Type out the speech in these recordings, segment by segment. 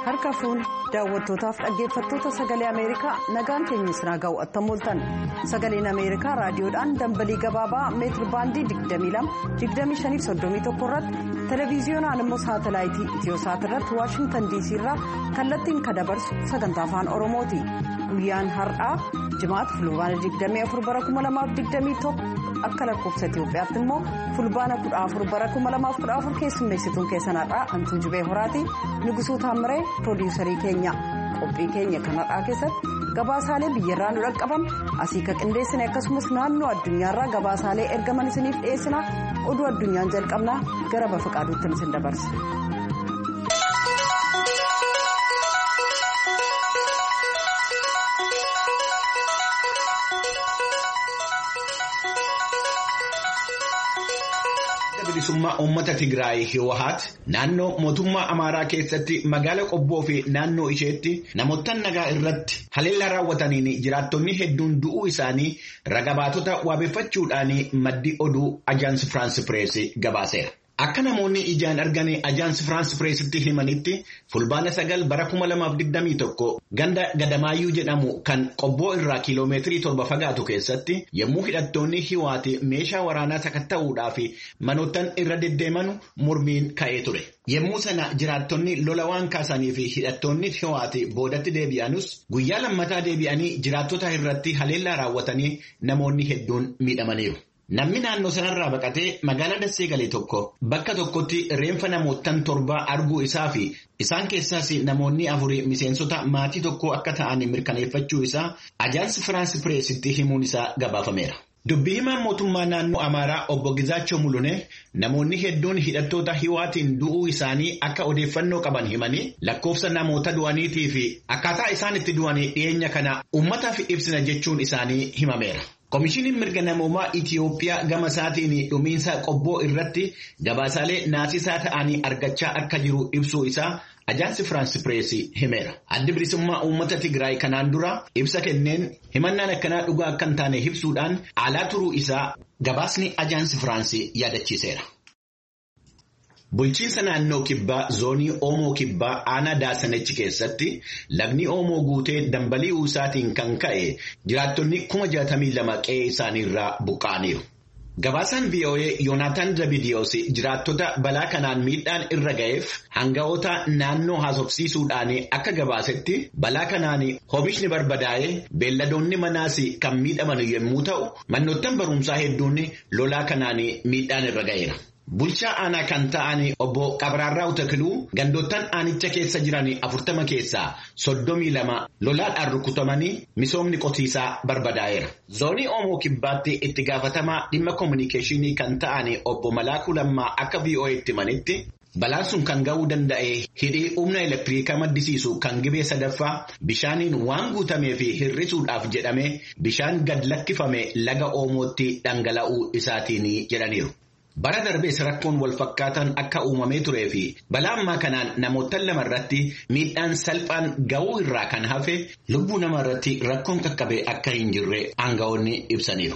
Harka fuun daawwattootaaf dhaggeeffattoota sagalee Ameerikaa nagaan keenya isin haa ga'u attamoltan. Sagaleen Ameerikaa raadiyoodhaan dambalii gabaabaa meetir baandii 22-25-31 irratti televiziyoonaan immoo saatalaayitii Itiyoosaat irratti Waashingtan DC irraa kallattiin kan dabarsu sagantaa afaan Oromooti. Guyyaan har'aa jimaata fulbaana 24 bara 2021 akka lakkoofsa Itiyoophiyaatti immoo fulbaana 14 bara 2014 keessummeessituun keessan har'aa Antuu Jibee Horaati. Nugusuu Taamiree piroodiisarii keenya qophii keenya kan har'aa keessatti gabaasaalee biyyarraa nu dhaqqaban asii ka qindeessine akkasumas naannoo addunyaarraa gabaasaalee ergaman isiniif dhiyeessina. Oduu addunyaan jalqabnaa gara bafa qaaduutti isin dabarsa. Bilisummaa uummata Tigraay Hiwaat naannoo mootummaa Amaaraa keessatti magaala Qobboo fi naannoo isheetti namoota nagaa irratti haleellaa raawwataniin jiraattonni hedduun du'uu isaanii ragabaatota waabeffachuudhaan maddi oduu Ajaansi Firaansi Pireesii gabaaseera. Akka namoonni ijaan argan Ajaansi Firaansi Pireesitti himanitti fulbaana 9 bara 2021 ganda Gadamaayyuu jedhamu kan Qobboo irraa kiiloomeetirii 7 fagaatu keessatti yommuu hidhattoonni Hiwaati meeshaa waraanaa sakatta'uudhaaf manootan irra deddeemanu mormiin ka'ee ture. Yommuu sana jiraattonni lola waan kaasanii fi hidhattoonni Hiwaati boodatti deebi'anus guyyaa lammataa deebi'anii jiraattota irratti haleellaa raawwatanii namoonni hedduun miidhamaniiru. Namni naannoo sanarraa baqatee magaalaa Dassee galee tokko bakka tokkotti reenfa namootan 7 arguu isaa fi isaan keessaas namoonni 4 miseensota maatii tokko akka ta'an mirkaneeffachuu isaa Ajaansi Firaansi Pireesitti himuun isaa gabaafameera. Dubbii himaan mootummaa naannoo Amaaraa obbo Gizaachoo Mulunee namoonni hedduun hidhattoota Hiwaatiin du'uu isaanii akka odeeffannoo qaban himanii lakkoofsa namoota du'aniitii fi akkaataa isaan itti du'anii dhiyeenya kana uummataaf ibsina jechuun isaanii himameera. Komishiiniin mirga namoomaa Itiyoophiyaa gama isaatiin dhumiinsa Qobboo irratti gabaasaalee naasisaa ta'anii argachaa akka jiru ibsuu isaa Ajaansi Firaansi Pireesii himeera. Addi bilisummaa uummata Tigraay kanaan dura ibsa kenneen himannaan akkanaa dhugaa akka hin taane ibsuudhaan alaa turuu isaa gabaasni Ajaansi Firaansi yaadachiiseera. Bulchiinsa naannoo kibbaa zoonii Oomoo kibbaa aanaa Daasanechi keessatti lagni Oomoo guutee dambalii isaatiin kan ka'e jiraattonni 62,000 qe'ee isaaniirraa buqqa'aniiru. Gabaasaan VOA Yoonaataan Dabidiyoos jiraattota balaa kanaan miidhaan irra ga'eef hanga'oota naannoo haasofsiisuudhaan akka gabaasetti balaa kanaan oomishni barbadaa'ee beelladoonni manaas kan miidhaman yommuu ta'u manoottan barumsaa hedduun lolaa kanaan miidhaan irra ga'eera. Bulchaa aanaa kan ta'an obbo Qabraarraa Utakiluu gandoottan aanicha keessa jiran 40 keessaa 32 lolaadhaan rukutamanii misoomni qotiisaa barbadaa'eera. Zoonii Oomoo kibbaatti itti gaafatamaa dhimma koominikeeshinii kan ta'an obbo Malaakuu Lammaa akka VOA'tti himanitti balaan sun kan ga'uu danda'e hidhii humna elektiriikaa maddisiisu kan gibee sadaffaa bishaaniin waan guutamee fi hir'isuudhaaf jedhamee bishaan gad lakkifame laga Oomootti dhangala'uu isaatiin jedhaniiru. Bara darbees rakkoon wal fakkaatan akka uumamee turee fi balaa ammaa kanaan namoota 2 irratti miidhaan salphaan ga'uu irraa kan hafe lubbuu nama irratti rakkoon qaqqabee akka hin jirre aanga'oonni ibsaniiru.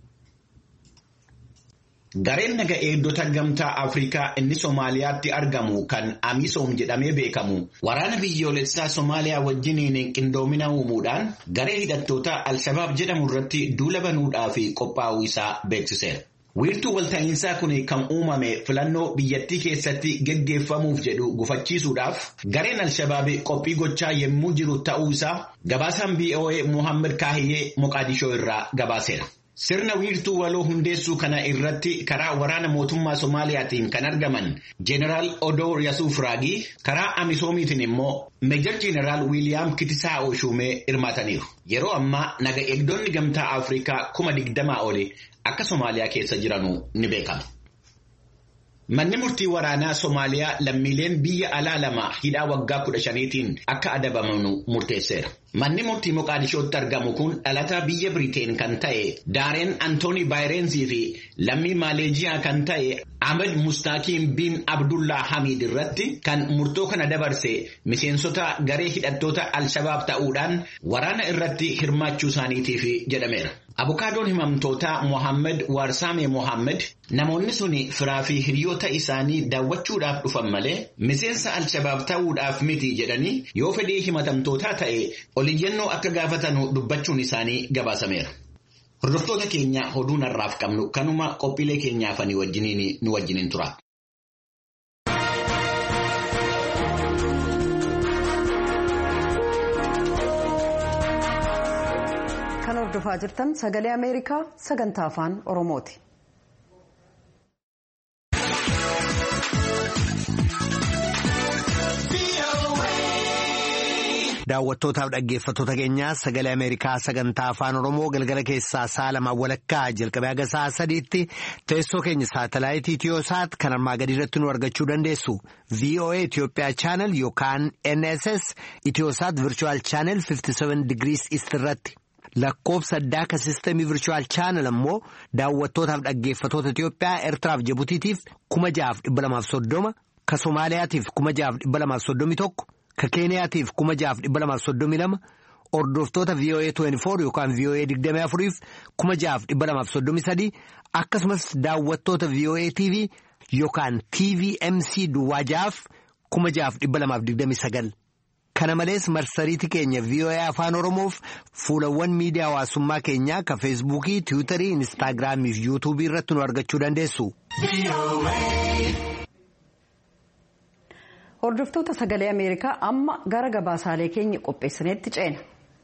Gareen naga eegdota gamtaa Afrikaa inni Somaaliyaatti argamu kan Amisoom jedhamee beekamu waraana biyyoolessaa Somaaliyaa wajjiniin qindoomina uumuudhaan garee hidhattoota Al-Shabaab jedhamu irratti duula banuudhaaf qophaa'uu isaa beeksiseera. Wiirtuu walta'iinsaa kun kan uumame filannoo biyyattii keessatti geggeeffamuuf jedhu gufachiisuudhaaf gareen Al-Shabaab qophii gochaa yommuu jiru ta'uu isaa gabaasaan VOA Mohaammed Kaahiyee Moqaadishoo irraa gabaaseera. Sirna wiirtuu waloo hundeessuu kana irratti karaa waraana mootummaa Somaaliyaatiin kan argaman Jeneraal Odoor Yasuuf Raagii karaa Amisoomiitiin immoo Meejor Jeneraal Wiiliyaam Kitisaa Ooshuumee hirmaataniiru. Yeroo ammaa naga eegdonni gamtaa Afrikaa 20,000 oli akka Somaaliyaa keessa jiranu ni beekama. Manni murtii waraanaa Somaaliyaa lammiileen biyya alaa 2 hidhaa waggaa 15tiin akka adabaman murteesseera. Manni murtii Moqaadishootti argamu kun dhalataa biyya Biriteen kan ta'e Daareen Antoonii Baayirensii fi lammii Maaleejiyaa kan ta'e Ahmed Mustaakiin bin Abdullaa Hamiid irratti kan murtoo kana dabarse miseensota garee hidhattoota Al-Shabaab ta'uudhaan waraana irratti hirmaachuu isaaniitiif jedhameera. Abukaadoon himamtootaa Mohaammed Warsaamee Mohaammed namoonni suni firaa fi hiriyoota isaanii daawwachuudhaaf dhufan malee miseensa Al-Shabaab ta'uudhaaf miti jedhanii yoo fedhii himatamtootaa ta'e oliyyannoo akka gaafatanu dubbachuun isaanii gabaasameera. Hordoftoota keenya oduu narraaf qabnu kanuma qophiilee keenyaafanii wajjiniin nu wajjiniin tura. Kan hordofaa jirtan sagalee Ameerikaa sagantaa afaan Oromooti. Daawwattootaaf dhaggeeffattoota keenyaa sagalee Ameerikaa sagantaa afaan Oromoo galgala keessaa sa'a lamaan walakkaa jalqabee haga sa'a sadiitti teessoo keenya saatalaayitii Itiyoosaat kan armaa gadii irratti nu argachuu dandeessu. VOA Itoophiyaa chaanel yookaan NSS Itiyoosaat Virtual Channel 57 Degrees East irratti. Lakkoofsa addaa ka sistemii Virtual Channel ammoo daawwattootaaf dhaggeeffattoota Itoophiyaa Eertiraaf Jibutiitiif 6,230 ka Somaaliyaatiif 6,231 ka Keeniyaatiif 6,232 hordoftoota VOA 24 yookaan VOA 24f 6,233 akkasumas daawwattoota VOA TV yookaan TVMC duwwaajaaf 6,229. Kana malees marsariitii keenya VOA Afaan Oromoof fuulawwan miidiyaa hawaasummaa keenyaa ka Feesbuukii, Tiwiitarii, Inistaagiraamii fi Yuutuubii irratti nu argachuu dandeessu. Hordoftoota sagalee Ameerikaa amma gara gabaasaalee keenya qopheessineetti ceena.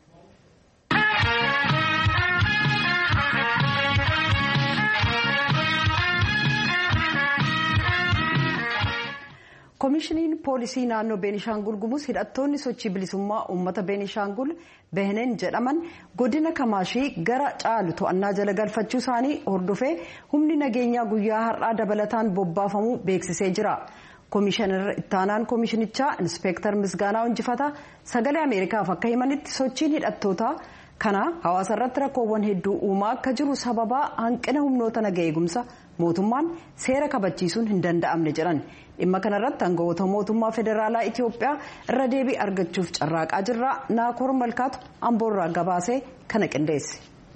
Koomishiniin poolisii naannoo Beenishaangul Gumuz hidhattoonni sochii bilisummaa uummata Beenishaangul Behenen jedhaman godina Kamaashii gara caalu to'annaa jala galfachuu isaanii hordofee humni nageenyaa guyyaa har'aa dabalataan bobbaafamuu beeksisee jira. Koomishinar ittaanaan koomishinichaa Inspektar Misgaanaa Injifataa sagalee Ameerikaaf akka himanitti sochiin hidhattootaa kana hawaasa irratti rakkoowwan hedduu uumaa akka jiru sababaa hanqina humnoota nagaa eegumsa mootummaan seera kabachiisuun hin danda'amne jedhan. Dhimma kanarratti aangawoota mootummaa federaalaa Itoophiyaa irra deebii argachuuf carraaqaa jirra. Naakoor Malkaatu Amboorraa gabaasee kana qindeesse.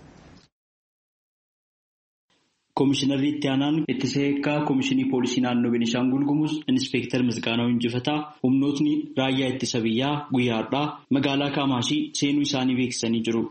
Koomishinarri itti aanaan ittisa eeggaa koomishinii poolisii naannoo Beenishaangul Gumuz Inspektar Misgaanaa Injifataa humnootni raayyaa ittisa biyyaa guyyaa har'aa magaalaa Kaamaashii seenuu isaanii beeksisanii jiru.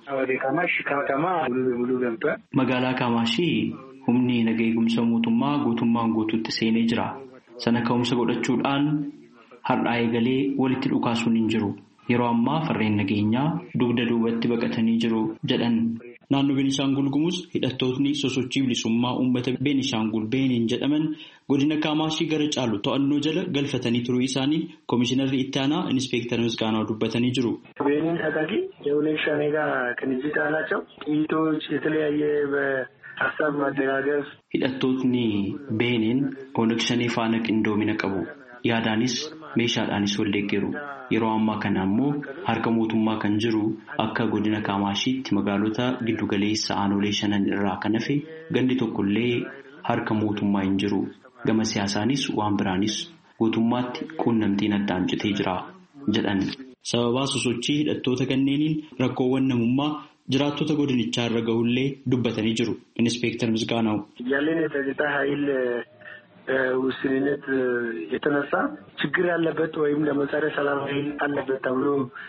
Magaalaa Kaamaashii humni nagaa eegumsa mootummaa guutummaan guutuutti seenee jira. Sana ka'umsa godhachuudhaan har'aa eegalee walitti dhukaasuun hin jiru. Yeroo ammaa farreen nageenyaa dugda duubatti baqatanii jiru jedhan. Naannoo Beenishaangul Gumuz hidhattootni sosochii bilisummaa uummata Beenishaangul Behenen jedhaman godina Kaamaashii gara caalu to'annoo jala galfatanii turuu isaanii koomishinarri itti aanaa Inspektar Misgaanaa dubbatanii jiru. Behenen ታጣቂ የኦነግ ሸኔ ጋር ቅንጅት አላቸው። ጥይቶች የተለያየ በሀሳብ ማደጋገፍ hidhattootni Behenen Oonag Shanee faana qindoomina qabu. Yaadaanis meeshaadhaanis wal deeggaru. Yeroo ammaa kana ammoo harka mootummaa kan jiru akka godina Kaamaashiitti magaalota giddugaleessa aanolee 5 irraa kan hafe gandi tokkollee harka mootummaa hin jiru. Gama siyaasaanis waan biraanis guutummaatti quunnamtiin addaan citee jira jedhan. Sababaa sosochii hidhattoota kanneeniin rakkoowwan namummaa jiraattota godinichaa irra gahullee dubbatanii jiru. Inspektar Misgaanaa ያለን የጸጥታ ኃይል ውስንነት የተነሳ ችግር ያለበት ወይም ለመሳሪያ ሰላም ኃይል አለበት ተብሎ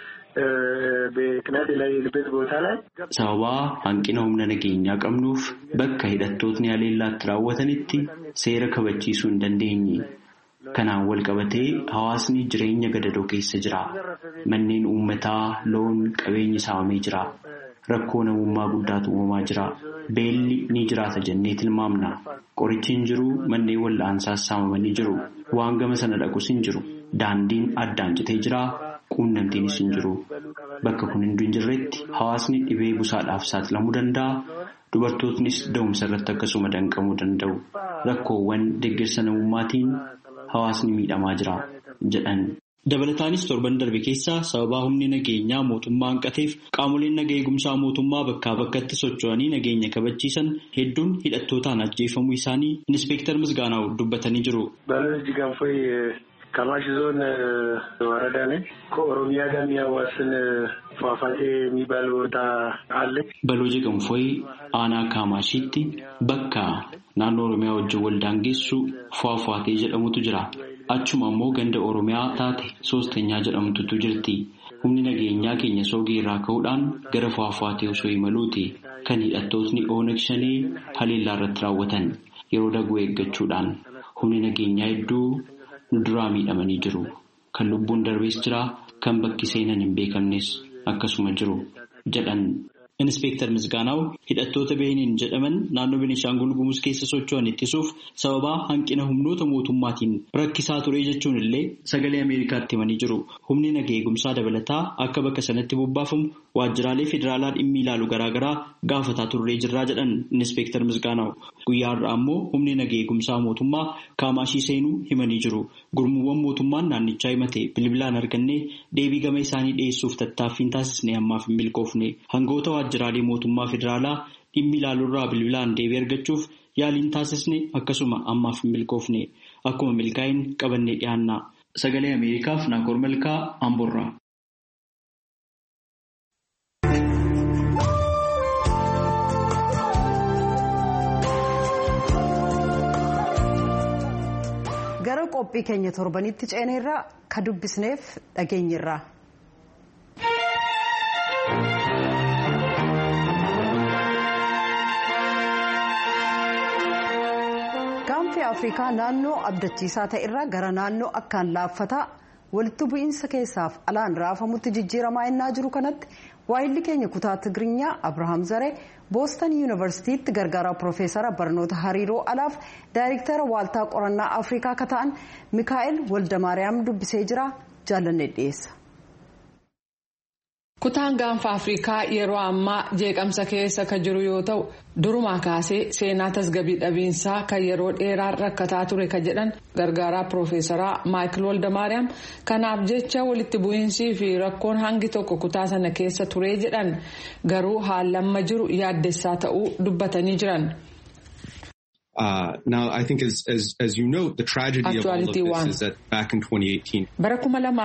በቅናት ላይ የልበት ቦታ ላይ sababaa hanqina humna nageenyaa qabnuuf bakka hidhattootni haleellaatti raawwatanitti seera kabachiisuu hin dandeenye. Kanaan wal qabatee hawaasni jireenya gadadoo keessa jira. Manneen uummataa loon qabeenyi saamamee jira. Rakkoo namummaa guddaatu uumamaa jira. Beelli ni jiraata jennee tilmaamna. Qorichi hin jiru, manneen wal'aansaas saamamanii jiru. Waan gama sana dhaqus hin jiru. Daandiin addaan citee jira. Quunnamtiinis hin jiru. Bakka kun hunduu hin jirretti hawaasni dhibee busaadhaaf saaxilamuu danda'a. Dubartootnis da'umsa irratti akkasuma danqamuu danda'u. Rakkoowwan deeggarsa namummaatiin hawaasni miidhamaa jira jedhan. Dabalataanis torban darbe keessaa sababaa humni nageenyaa mootummaa hanqateef qaamoleen nagaa eegumsaa mootummaa bakkaa bakkatti socho'anii nageenya kabachiisan hedduun hidhattootaan ajjeefamuu isaanii Inspektar Misgaanaa dubbatanii jiru. ከማሽ ዞን ወረዳ ነኝ። ከኦሮሚያ ጋር የሚያዋስን ፏፏቴ የሚባል ቦታ አለ። በሎጂ ገንፎይ አና ካማሺቲ በካ ናኖ ኦሮሚያ ወጅ ወልዳንጌሱ ፏፏቴ ጀደሙቱ ጅራ achuma immoo ganda Oromiyaa taate soosteenyaa jedhamtutu jirti. Humni nageenyaa keenya soogii irraa ka'uudhaan gara Faafaatee osoo imaluuti kan hidhattootni Oonag Shanee haleellaa irratti raawwatan yeroo daguu eeggachuudhaan humni nageenyaa hedduu nu duraa miidhamanii jiru. Kan lubbuun darbees jira, kan bakki seenan hin beekamnes akkasuma jiru jedhan. Inspektar Misgaanaw hidhattoota beeniin jedhaman naannoo Beenishaangul Gumuz keessa socho'an ittisuuf sababa hanqina humnoota mootummaatiin rakkisaa ture jechuun illee sagalee Ameerikaatti himanii jiru. Humni nagaa eegumsaa dabalataa akka bakka sanatti bobbaafamu waajjiraalee federaalaa dhimmi ilaalu garaagaraa gaafataa turree jirraa jedhan Inspektar Misgaanaw. Guyyaa har'aa ammoo humni nagaa eegumsaa mootummaa Kaamaashii seenuu himanii jiru. Gurmuuwwan mootummaan naannichaa himate bilbilaan argannee deebii gama isaanii dhiyeessuuf tattaaffiin taasisnee ammaaf hin milkoofne. Hangoota waajjiraalee mootummaa federaalaa dhimmi ilaaluurraa bilbilaan deebii argachuuf yaaliin taasisne akkasuma ammaaf hin milkoofne. Akkuma milkaa'in qabannee dhiyaanna. Sagalee Ameerikaaf Naakoor Malkaa Amboorraa. Gara qophii keenya torbanitti ceeneerraa ka dubbisneef dhageenyirraa. Gaanfi Afrikaa naannoo abdachiisaa ta'e irraa gara naannoo akkaan laaffataa walitti bu'iinsa keessaaf alaan raafamutti jijjiiramaa innaa jiru kanatti waayilli keenya kutaa Tigiriinyaa Abrahaam Zaree Booston Yuunivarsiitiitti gargaaraa Piroofeesara barnoota hariiroo alaaf daayirektara waaltaa qorannaa Afrikaa akka ta'an Mikaa'el Waldamaariyaam dubbisee jira. Jaalannee dhiyeessa. Kutaan gaanfa Afrikaa yeroo ammaa jeeqamsa keessa kan jiru yoo ta'u durumaa kaasee seenaa tasgabbii dhabiinsaa kan yeroo dheeraa rakkataa ture kan jedhan gargaaraa Piroofeesaraa Maayikil Waldamaariyaam kanaaf jecha walitti bu'iinsii fi rakkoon hangi tokko kutaa sana keessa ture jedhan garuu haalamma jiru yaaddessaa ta'uu dubbatanii jiran. Now, I think as you know, the tragedy of all of this is that back in 2018. Bara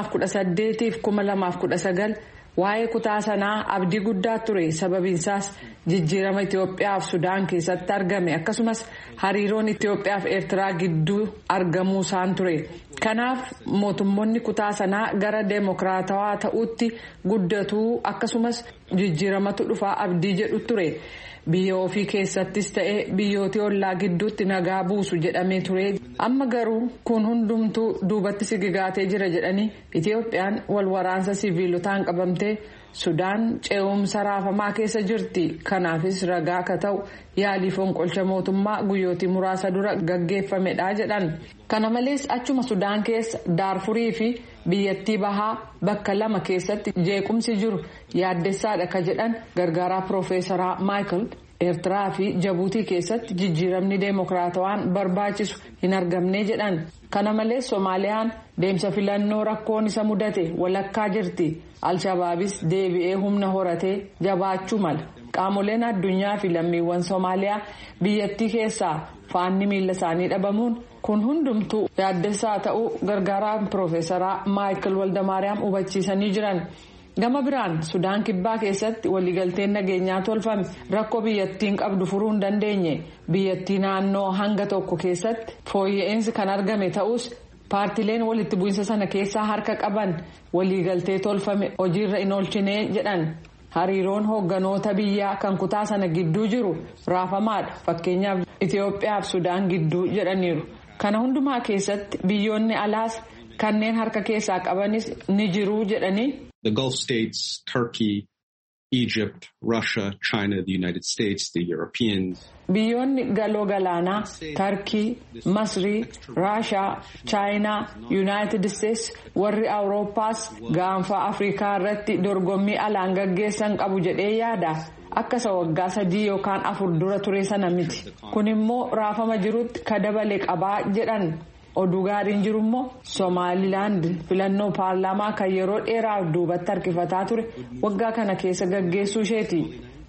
2018 fi 2019 waa'ee kutaa sanaa abdii guddaa ture sababiinsaas jijjiirama Itoophiyaa fi Sudaan keessatti argame akkasumas hariiroon Itoophiyaa fi Eertiraa gidduu argamuu isaan ture. Kanaaf mootummoonni kutaa sanaa gara deemokiraatawaa ta'utti guddatuu akkasumas jijjiiramatu dhufaa abdii jedhu ture. Biyya ofii keessattis ta'ee biyyoota ollaa gidduutti nagaa buusu jedhamee ture. Amma garuu kun hundumtuu duubatti sigigaatee jira jedhanii Itoophiyaan wal waraansa siviilotaan qabamtee Sudaan ce'umsa raafamaa keessa jirti. Kanaafis ragaa akka ta'u yaalii fonqolcha mootummaa guyyootii muraasa dura gaggeeffamedha jedhan. Kana malees achuma Sudaan keessa Daarfurii fi biyyattii bahaa bakka lama keessatti jeequmsi jiru yaaddessaadha ka jedhan gargaaraa Piroofeesaraa Maayikil. Eertiraa fi Jabuutii keessatti jijjiiramni deemokiraatawaan barbaachisu hin argamne jedhan. Kana malees Soomaaliyaan deemsa filannoo rakkoon isa mudate walakkaa jirti. Alshabaabis deebi'ee humna horatee jabaachuu mala. Qaamoleen addunyaa fi lammiiwwan Soomaaliyaa biyyattii keessaa faanni miila isaanii dhabamuun kun hundumtuu yaaddessaa ta'uu gargaaraan Piroofeesaraa Maayikil Waldamaariyaam hubachiisanii jiran. Gama biraan Sudaan kibbaa keessatti waliigalteen nageenyaa tolfame rakkoo biyyattiin qabdu furuu hin dandeenye. Biyyattii naannoo hanga tokko keessatti fooyya'insi kan argame ta'us paartileen walitti bu'insa sana keessaa harka qaban waliigaltee tolfame hojiirra hin oolchine jedhan. Hariiroon hoogganoota biyyaa kan kutaa sana gidduu jiru raafamaadha. Fakkeenyaaf Itoophiyaa fi Sudaan gidduu jedhaniiru. Kana hundumaa keessatti biyyoonni alaas kanneen harka keessaa qabanis ni jiru jedhanii. The Gulf states, Turkey, Egypt, Russia, China, the United States, the Europeans. Biyyoonni galoo galaanaa Turkii, Masrii, Raashaa, Chaayinaa, United States warri Awurooppaas gaanfa Afrikaa irratti dorgommii alaan gaggeessan qabu jedhee yaada. Akkasa waggaa 3 yookaan 4 dura ture sana miti. Kun immoo raafama jirutti ka dabale qabaa jedhan. Oduu gaariin jiru immoo Somaalilaand filannoo paarlaamaa kan yeroo dheeraaf duubatti harkifataa ture waggaa kana keessa gaggeessuu isheeti.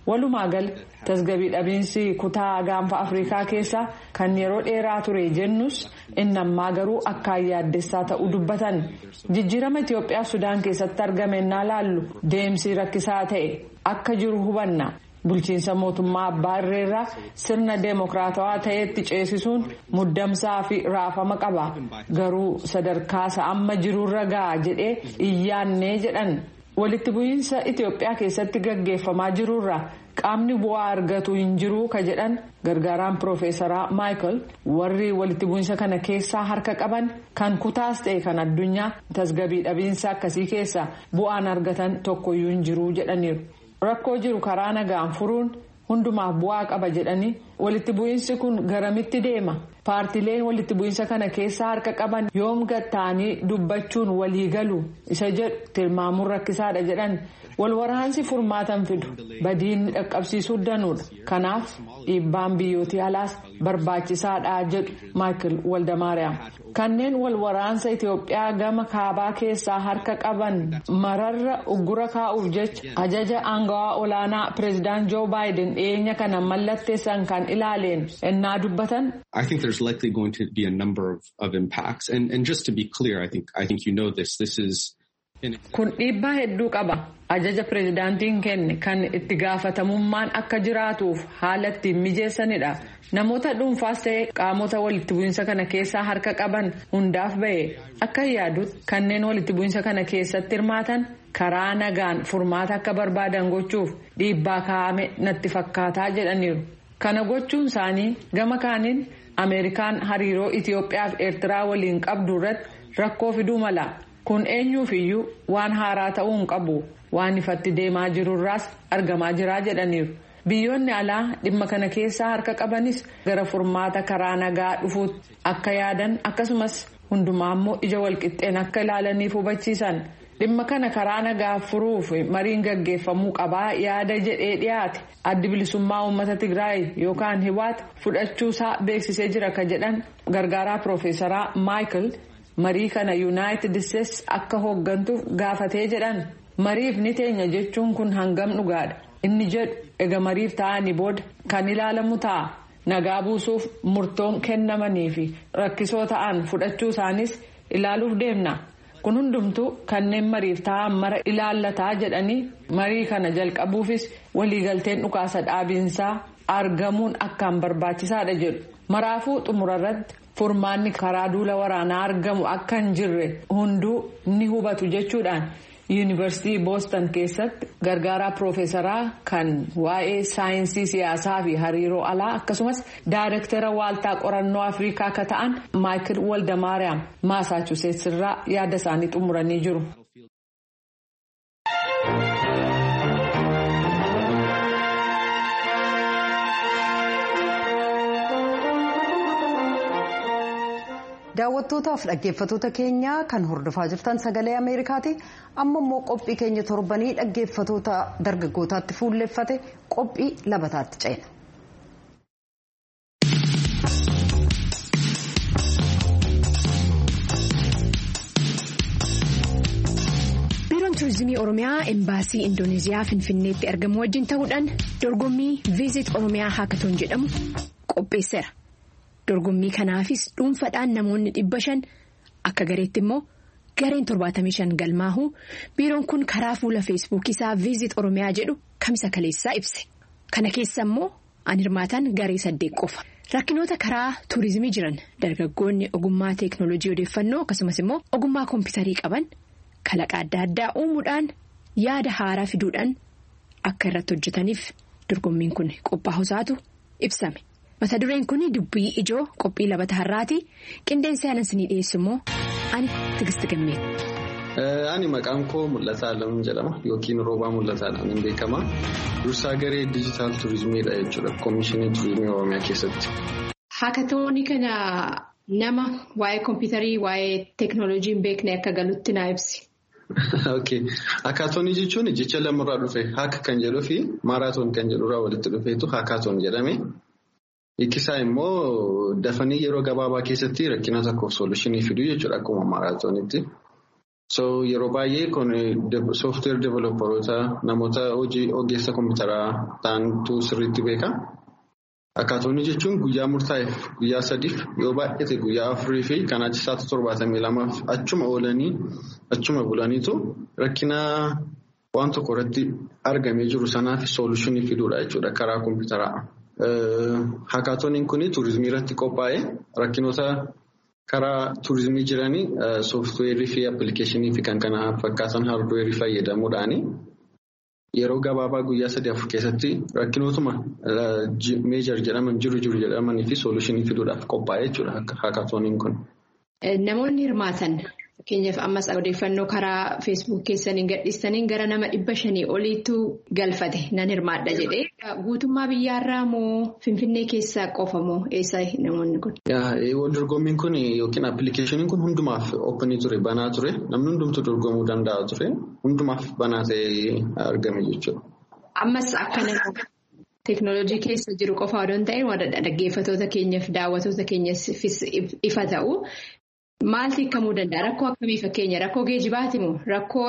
Walumaa gala tasgabbii dhabiinsi kutaa gaanfa Afrikaa keessaa kan yeroo dheeraa ture jennus inni ammaa garuu akkaan yaaddessaa ta'uu dubbatan. Jijjiirama Itoophiyaa Sudaan keessatti argame innaa laallu deemsi rakkisaa ta'e akka jiru hubanna. Bulchiinsa mootummaa abbaa irreerraa sirna deemokiraatawaa ta'etti ceesisuun muddamsaa fi raafama qaba. Garuu sadarkaasa amma jirurra ga'a jedhee iyyaannee jedhan. Walitti bu'iinsa Itoophiyaa keessatti gaggeeffamaa jirurra qaamni bu'aa argatu hin jiru ka jedhan gargaaraan Piroofeesaraa Maayikel warri walitti bu'iinsa kana keessaa harka qaban kan kutaas ta'e kan addunyaa tasgabbii dhabiinsa akkasii keessa bu'aan argatan tokkoyyuu hin jiru jedhaniiru. Rakkoo jiru karaa nagaan furuun hundumaaf bu'aa qaba jedhanii walitti bu'iinsi kun garamitti deema? Paartileen walitti bu'iinsa kana keessaa harka qaban yoom gatta'anii dubbachuun walii galu isa jedhu tilmaamuun rakkisaadha jedhan. Walwaraansi furmaatan fidu badiinni dhaqqabsiisuu danuudha. Kanaaf dhiibbaan biyyootii alaas barbaachisaadha jedhu Maayikel Waldamaariyaam. Kanneen walwaraansa Itoophiyaa gama kaabaa keessaa harka qaban mararra uggura kaa'uuf jecha ajaja aangawaa olaanaa Pireezidaant Joo Baayiden dhiyeenya kana mallatteessan kan ilaaleen ennaa dubbatan. I think there's likely going to be a number of impacts and just to be clear, I think you know this is Kun dhiibbaa hedduu qaba. Ajaja pireezidaantiin kenne kan itti gaafatamummaan akka jiraatuuf haala ittiin mijeessanidha. Namoota dhuunfaas ta'e qaamota walitti bu'iinsa kana keessaa harka qaban hundaaf ba'e akka yaadutti kanneen walitti bu'iinsa kana keessatti hirmaatan karaa nagaan furmaata akka barbaadan gochuuf dhiibbaa kaa'ame natti fakkaataa jedhaniiru. Kana gochuun isaanii gama kaaniin Ameerikaan hariiroo Itoophiyaa fi Eertiraa waliin qabdu irratti rakkoo fiduu mala. Kun eenyuufiyyuu waan haaraa ta'uu hin qabu. Waan ifatti deemaa jirurraas argamaa jira jedhaniiru. Biyyoonni alaa dhimma kana keessaa harka qabanis gara furmaata karaa nagaa dhufuutti akka yaadan akkasumas hundumaa immoo ija walqixxeen akka ilaalaniif hubachiisan. Dhimma kana karaa nagaa furuuf mariin gaggeeffamuu qabaa yaada jedhee dhiyaate addi bilisummaa uummata Tigraay yookaan Hiwaat fudhachuusaa beeksisee jira ka jedhan gargaaraa Piroofeesaraa Maayikel. Marii kana Yuunaayitid Isteetsi akka hooggantuuf gaafatee jedhan mariif ni teenya jechuun kun hangam dhugaadha. Inni jedhu ega mariif ta'anii booda kan ilaalamu ta'a. Nagaa buusuuf murtoon kennamanii fi rakkisoo ta'an fudhachuu isaanis ilaaluuf deemna. Kun hundumtuu kanneen mariif ta'an mara ilaallataa jedhanii marii kana jalqabuufis waliigalteen dhukaasa dhaabiinsaa argamuun akkaan barbaachisaadha jedhu. Maraafuu xumurarratti. Furmaanni karaa duula waraanaa argamu akka hin jirre hunduu ni hubatu jechuudhaan yuunivarsiitii Booston keessatti gargaaraa piroofeesaraa kan waa'ee saayinsii siyaasaa fi hariiroo alaa akkasumas daayirektara waaltaa qorannoo Afrikaa akka ta'an Maayikel Waldamaariyaam Maasaachuseets irraa yaada isaanii xumuranii jiru. Daawwattootaaf dhaggeeffattoota keenya kan hordofaa jirtan sagalee Ameerikaati. Amma immoo qophii keenya torbanii dhaggeeffattoota dargaggootaatti fuulleffate qophii labataatti ceena. Biiroon Turizimii Oromiyaa Embaasii Indoneeziyaa Finfinneetti argamu wajjin ta'uudhaan dorgommii Viizit Oromiyaa Haakatoon jedhamu qopheesseera. Dorgommii kanaafis dhuunfaadhaan namoonni 500 akka gareetti immoo gareen 75 galmaahuu biiroon kun karaa fuula feesbuukii isaa Viizit Oromiyaa jedhu kamisa kaleessaa ibse. Kana keessa immoo an hirmaatan garee 8 qofa. Rakkinoota karaa tuurizimii jiran dargaggoonni ogummaa teeknooloojii odeeffannoo akkasumas immoo ogummaa kompiitarii qaban kalaqa adda addaa uumuudhaan yaada haaraa fiduudhaan akka irratti hojjetaniif dorgommiin kun qophaa'usaatu ibsame. Mata dureen kun dubbii ijoo qophii labata har'aati. Qindeessa yaalansanii dhiyeessu immoo ani Tigisti Gammee. Ani maqaan koo Mul'ataa Alamuu jedhama yookiin Roobaa Mul'ataadhaan beekama. Dursaa garee diijitaal turizimiidha jechuudha Koomishinii Turizimii Oromiyaa keessatti. Haakatoonni kana nama waa'ee kompiitarii waa'ee teeknooloojii hin beekne akka galutti naa ibsi. Haakatoonni jechuun jecha lamarraa dhufe haaka kan jedhuu fi maaraatoon kan jedhurraa walitti dhufeetu haakaatoon jedhame. Ikkisaa immoo dafanii yeroo gabaabaa keessatti rakkina tokkoof soolushinii fiduu jechuudha akkuma maaraatoonitti. So yeroo baay'ee kun software developeroota namoota hojii ogeessa kompiitaraa ta'antu sirriitti beeka. Hakaatoonii jechuun guyyaa murtaa'eef guyyaa 3 yoo baay'ate guyyaa 4 fi kan achi 72 achuma oolanii achuma bulaniitu rakkina waan tokko irratti argamee jiru sanaaf solutionii fiduudha jechuudha karaa kompiitaraa. Hakaatooniin kun turizimii irratti qophaa'ee rakkinoota karaa turizimii jiranii sooftiweerii fi appilikeeshinii fi kan kana fakkaatan haardweerii fayyadamuudhaan yeroo gabaabaa guyyaa 3-4 keessatti rakkinootuma meejar jedhaman jiru jedhamanii fi solutionii fiduudhaaf qophaa'ee jechuudha hakaatooniin kun. Namoonni hirmaatan fakkeenyaaf ammas odeeffannoo karaa feesbuuk keessaniin gadhiistaniin gara nama 500 oliitu galfate nan hirmaadha jedhee guutummaa biyyaarraa moo Finfinnee keessaa qofa moo eessa namoonni kun? Wal dorgommiin kun yookiin appilikeeshiniin kun hundumaaf ooppenii ture banaa ture namni hundumtu dorgomuu danda'a ture hundumaaf banaa ta'ee argame jechuudha. Ammas akka nama teeknooloojii keessa jiru qofa odoo hin ta'in dhaggeeffatoota keenyaaf daawwatoota keenyaafis ifa ta'u. Maalti hiikamuu danda'a? Rakkoo akkamii fakkeenya? Rakkoo geejibaati moo? Rakkoo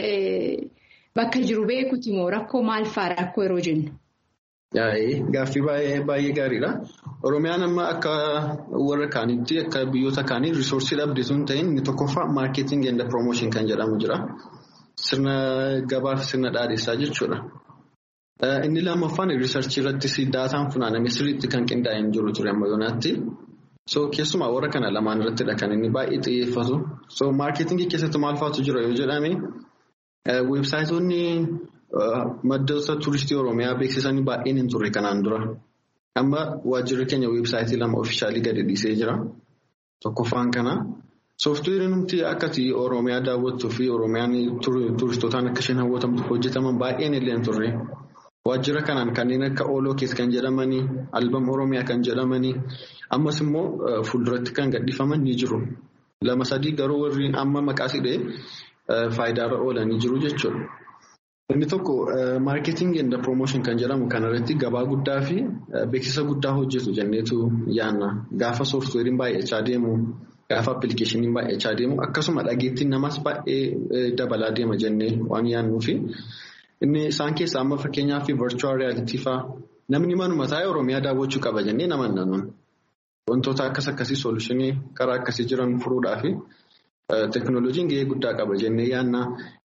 bakka jiru beekuuti moo? Rakkoo maal fa'aa rakkoo yeroo jennu? Gaaffii baay'ee gaariidha. Oromiyaan amma akka warra kaanitti akka biyyoota kaanii risoorsii dhabdee sun ta'in inni tokkoffaa maarkeeting and promotion kan jedhamu jira. Sirna gabaa fi sirna dhaadheessaa jechuudha. Inni lammaffaan riisarchii irrattis daataan funaaname sirriitti kan qindaa'ee hin jiru ture amma yoonaatti. So keessumaa warra kana lamaan irrattidha kan inni baay'ee xiyyeeffatu. So maarkeetingii keessatti maal fa'aatu jira yoo jedhame weebsaayitoonni maddoota turistii Oromiyaa beeksisanii baay'een hin turre kanaan dura. Amma waajjirri keenya weebsaayitii 2 ofiishaalii gadi dhiisee jira. Tokkoffaan kana. Sooftiweeriin nuti akkati Oromiyaa daawwattuu fi Oromiyaan turistootaan akka isheen hawwatamtu hojjetaman baay'een illee hin turre. Waajjira kanaan kanneen akka Ooloo keessa kan jedhamanii, Albam Oromiyaa kan jedhamanii, ammas immoo fuulduratti kan gadhiifaman ni jiru. 2-3 garuu warri amma maqaa sidhee faayidaarra oolanii jiru jechuudha. Inni tokko maarkeeting and promotion kan jedhamu kanarratti gabaa guddaa fi beeksisa guddaa hojjetu jenneetu yaanna. Gaafa sooftiweeriin baay'achaa deemu, gaafa appilikeeshiniin baay'achaa deemu, akkasuma dhageettiin namas baay'ee dabalaa deema jennee waan yaannuufi. Inni isaan keessaa amma fakkeenyaaf virtual reality fa'aa namni manuma taa'ee Oromiyaa daawwachuu qaba jennee nama naannoon wantoota akkasii solutionii karaa akkasii jiran furuudhaa fi teeknooloojiin gahee guddaa qaba jennee yaanna.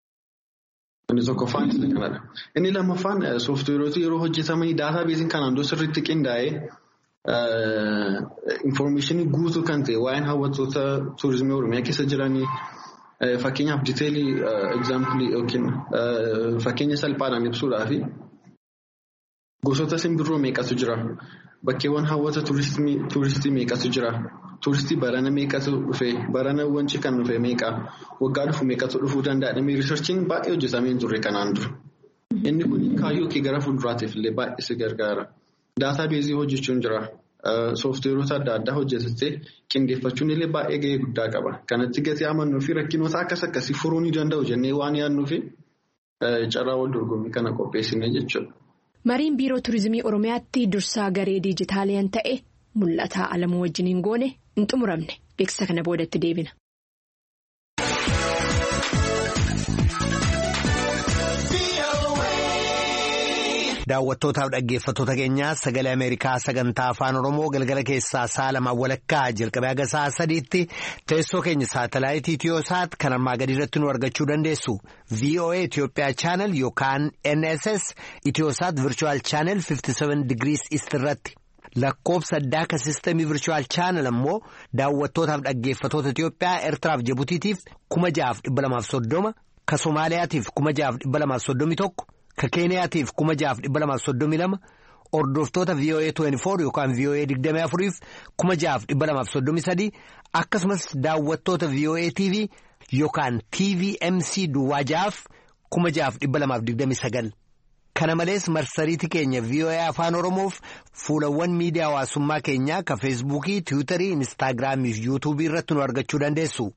Inni tokkoffaan isa kanadha. Inni lammaffaan sooftiweeroota yeroo hojjetamanii daataabeeziin kanaan dura sirriitti qindaa'ee infoormeeshinii guutuu kan ta'e waa'een hawwattoota tuurizimii Oromiyaa keessa jiranii. Fakkeenyaaf diteelii egzaampilii yookiin fakkeenya salphaadhaan ibsuudhaaf gosoota simbirroo meeqatu jira? Bakkeewwan hawwata tuuristii meeqatu jira? Tuuristii barana meeqatu dhufe? Barana wanci kan dhufe meeqa? Waggaa dhufu meeqatu dhufuu danda'a? Riisarchiin baay'ee hojjetamee hin turre kanaan dura. Inni kun kaayyoo kee gara fuulduraatiif illee baay'ee si gargaara. Daataabeezii hojjechuun jira. Sooftiweerota adda addaa hojjetattee qindeeffachuun illee baay'ee gahee guddaa qaba. Kanatti gatii amannuu fi rakkinoota akkasii furuu ni danda'u jennee waan yaadnuu fi carraa wal dorgommii kana qopheessine jechuudha. Mariin biiroo turizimii Oromiyaatti dursaa garee diijitaaliyaan ta'e mul'ataa Alamuu wajjiniin goone hin xumuramne. Beeksisa kana boodatti deebina. Daawwattootaaf dhaggeeffattoota keenyaa sagalee Ameerikaa sagantaa afaan Oromoo galgala keessaa sa'a 2 jalqabee haga sa'a 3tti teessoo keenya saatalaayitii Itiyoosaat kan armaa gadii irratti nu argachuu dandeessu. VOA Itoophiyaa chaanal yookaan NSS Itiyoosaat Virtual Channel 57 degrees East irratti. Lakkoofsa addaa ka sistemii Virtual Channel ammoo daawwattootaaf dhaggeeffattoota Itoophiyaa Eertiraaf Jibutiitiif 6,230 ka Somaaliyaatiif 6,231. Ka Keeniyaatiif 6,232 hordoftoota VOA 24 yookaan VOA 24f 6,233 akkasumas daawwattoota VOA TV yookaan TVMC duwwaa 6,229. Kana malees marsariitii keenya VOA Afaan Oromoof fuulawwan miidiyaa hawaasummaa keenyaa ka Feesbuukii, Tiwiitarii, Inistaagiraamii fi Yuutuubii irratti nu argachuu dandeessu.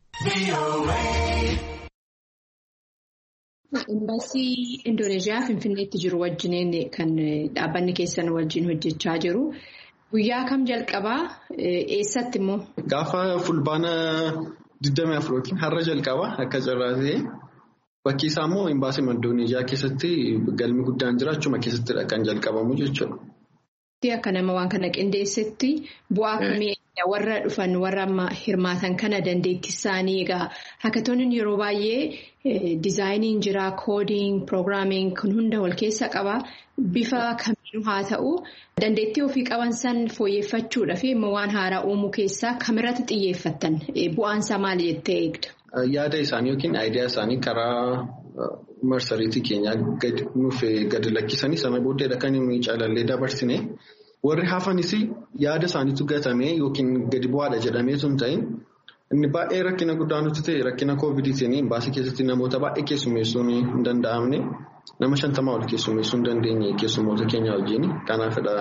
Imbaasii Indooneeziyaa Finfinneetti jiru wajjiniin kan dhaabbanni keessan wajjin hojjechaa jiru. Guyyaa kam jalqabaa? Eessatti immoo? Gaafa fulbaana 24 yookiin har'a jalqaba akka carraa ta'e bakki isaa immoo imbaasii Indoneeziyaa keessatti galmi guddaan jira achuma keessattidha kan jalqabamu jechuudha. Akka nama waan kana qindeessetti bu'aa akkamii warra dhufan warra amma hirmaatan kana dandeettii isaanii egaa haakatooniin yeroo baay'ee diizaayiniin jira koodiing piroogiraamiing kun hunda wal keessa qaba bifa kamiinuu haa ta'u dandeettii ofii qaban san fooyyeffachuudhaaf immoo waan haaraa uumuu keessaa kamirratti xiyyeeffattan bu'aansaa maali jettee eegda? Yaada isaanii yookiin aayidiyaa isaanii karaa marsariitii keenyaa nuuf gadi lakkisanii sana booddeedha kan inni caalallee dabarsine. Warri hafanis yaada isaaniitu gatamee yookiin gadi bu'aadha jedhamee sun ta'in inni baay'ee rakkina guddaa nuti ta'e rakkina koovidiitiin imbaasii keessatti namoota baay'ee keessummeessuun hin danda'amne nama 50 ol keessummeessuu hin dandeenye keessummoota keenya wajjin kanaafidha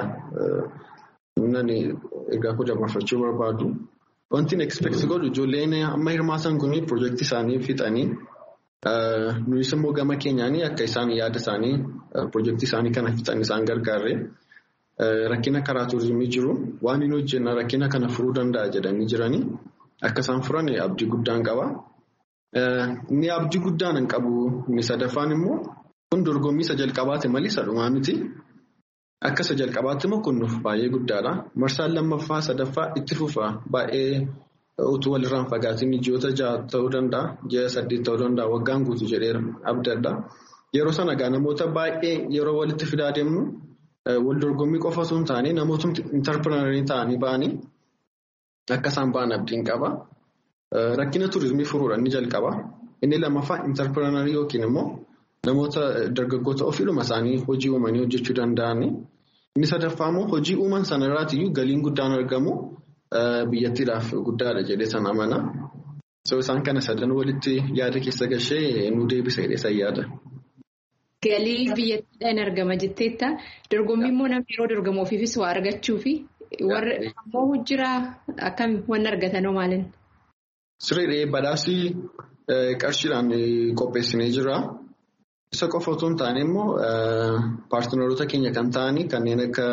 nani ergaa koo dabarfachuu barbaadu. Wanti expect godhu ijoolleen amma hirmaatan kun piroojeektii isaanii fixanii nuyi immoo gama keenyaan akka isaan yaada isaanii piroojeektii isaanii kana fixan isaan gargaarre. Rakkina karaa turizimii jiru waan inni hojjenna rakkina kana furuu danda'a jedhanii jiranii akka isaan furan abdii guddaan qaba. Inni abdii guddaan hin qabu inni sadaffaan immoo kun dorgommii isa jalqabaate malee isa dhumaa miti. Akka isa jalqabaatti immoo kun nuuf baay'ee guddaadha. Marsaan lammaffaa sadaffaa itti fufa baay'ee utuu walirraan fagaatiin ji'oota 6 ta'uu danda'a ji'a 8 ta'uu danda'a waggaan guutuu jedheera abdadha. Yeroo sana egaa namoota baay'ee yeroo walitti fidaa deemnu. Wal dorgommii qofa osoo hin taane namootni intarpiraarii ta'anii ba'anii akka isaan ba'an abdiin qaba. Rakkina turizimii furuudha inni jalqaba. Inni lammaffaa intarpiraarii yookiin immoo namoota dargaggoota ofiidhuma isaanii hojii uumanii hojjechuu danda'ani. Inni sadaffaa immoo hojii uuman sanarraatiyyuu galiin guddaan argamu biyyattiidhaaf guddaadha jedhee sana amana. Isaan kana sadan walitti yaada keessa gashee nu deebisa jedhee san yaada. Galii biyyattiidhaan argama jetteetta dorgommii immoo namni yeroo dorgamu ofiifis waa argachuufi warra ammoo hojjiraa akkam waan argatanoo maalin? Sirriidhee badhaasii qarshiidhaan qopheessinee jira. Isa qofa otoo hin taane immoo paartinaroota keenya kan ta'anii kanneen akka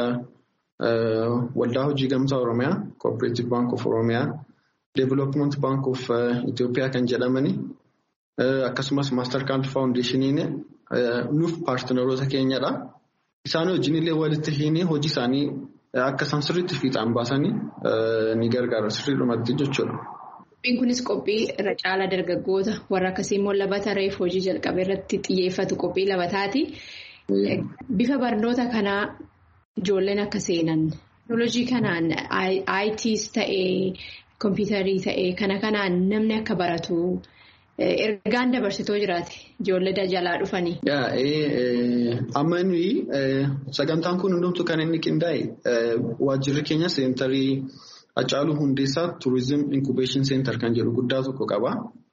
waldaa hojii gamtaa Oromiyaa, Cooperative Bank of Oromiyaa, Development Bank of Itoophiyaa kan jedhamani akkasumas Mastercard Foundationiin nuuf paartinaroota keenyadha. Isaan wajjin illee walitti hidhanii hojii isaanii akka isaan sirriitti fiixaan baasanii ni gargaara sirriidhumatti jechuudha. Qophiin kunis qophii irra caalaa dargaggoota warra akkasii immoo labata reef hojii jalqabee irratti xiyyeeffatu qophii labataati. Bifa barnoota kanaa ijoolleen akka seenan teknooloojii kanaan ITs ta'ee kompiitarii ta'ee kanaan namni akka baratu. Ergaan dabarsitoo jiraate ijoollee jalaa dhufanii. Amma nuyi sagantaan kun hundumtuu kan inni qindaa'e waajjirri keenya seentarii Hacaaluu Hundeessaa Tourism Incubation Center kan jedhu guddaa tokko qaba.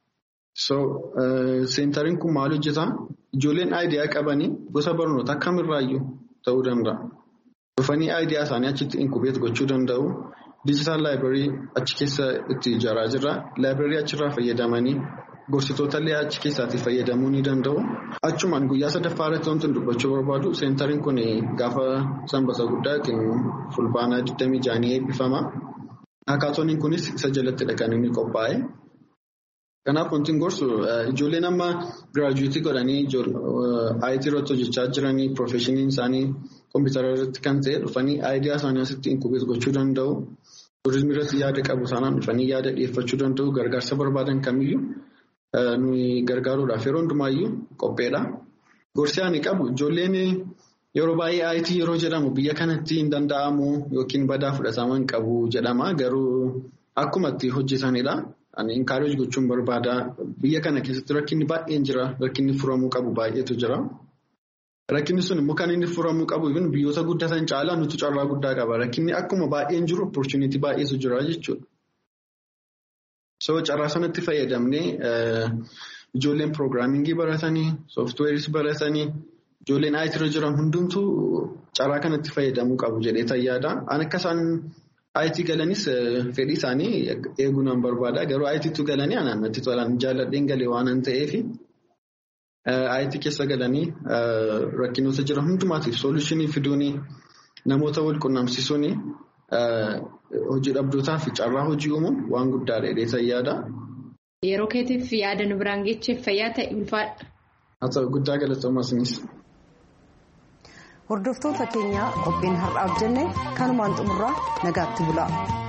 Seentariin kun maal hojjetaa? Ijoolleen aayidiyaa qabanii gosa barnoota kamirraayyuu ta'uu danda'a. Dhufanii aayidiyaa isaanii achitti inkubeet gochuu danda'u. Digital library achi keessa itti ijaaraa jirra. Library achirraa fayyadamanii. Gorsitoota illee achi keessatti fayyadamuu ni danda'u. Achumaan guyyaa sadaffaa irratti wanti dubbachuu barbaadu seentariin kun gaafa sanbata guddaa fulbaanaa 26 eebbifama. Hakaatooniin kunis isa jalattidha kan inni qophaa'e. Kanaaf wanti gorsu ijoolleen amma giraajuweetii godhanii IT irratti hojjechaa jiranii piroofeshiniin isaanii kompiitara irratti kan ta'e dhufanii aayidiyaa isaanii asitti inkubeet gochuu danda'u. Turizimii irratti yaada qabu sanaan dhufanii yaada dhiyeeffachuu danda'u gargaarsa barbaadan kamiyyuu. Nuyi gargaaruudhaaf yeroo hundumaayyuu qopheedha. Gorsi ani qabu ijoolleen yeroo baay'ee IT yeroo jedhamu biyya kanatti hin danda'amu yookiin badaa fudhataman qabu jedhama. Garuu akkuma itti hojjetanidha. Ani inkaarij gochuun barbaada. Biyya kana keessatti rakkinni baay'een jira. Rakkinni furamuu qabu baay'eetu jira. Rakkinni sun immoo kan inni furamuu qabu biyyoota guddatan caalaa nuti carraa guddaa qaba. Rakkinni akkuma baay'een jiru opportunity baay'eetu jira jechuudha. Carraa sanatti fayyadamnee ijoolleen piroogiraamingii baratanii, sooftuweeris baratanii, ijoolleen IT irra jiran hundumtuu carraa kanatti fayyadamuu qabu jedhee tayyaadha. Ani akka isaan IT galanis fedhii isaanii eeguu nan barbaada. Garuu ITtu galanii anaan natti tolaan jaalladheen galee waan an ta'eef IT keessa galanii rakkinoota jiran hundumaatiif soluushinii fiduuni namoota wal qunnamsiisuuni. Hojii dhabdootaa fi carraa hojii uumuun waan guddaadha jedhee tayyaadha. Yeroo keetiif yaada nu biraan geecheef fayyaa ta'e ulfaadha. Haa ta'u guddaa galatoomaa isinis. Hordoftoota keenya qophiin har'aaf jenne kanumaan xumurraa nagaatti bulaa.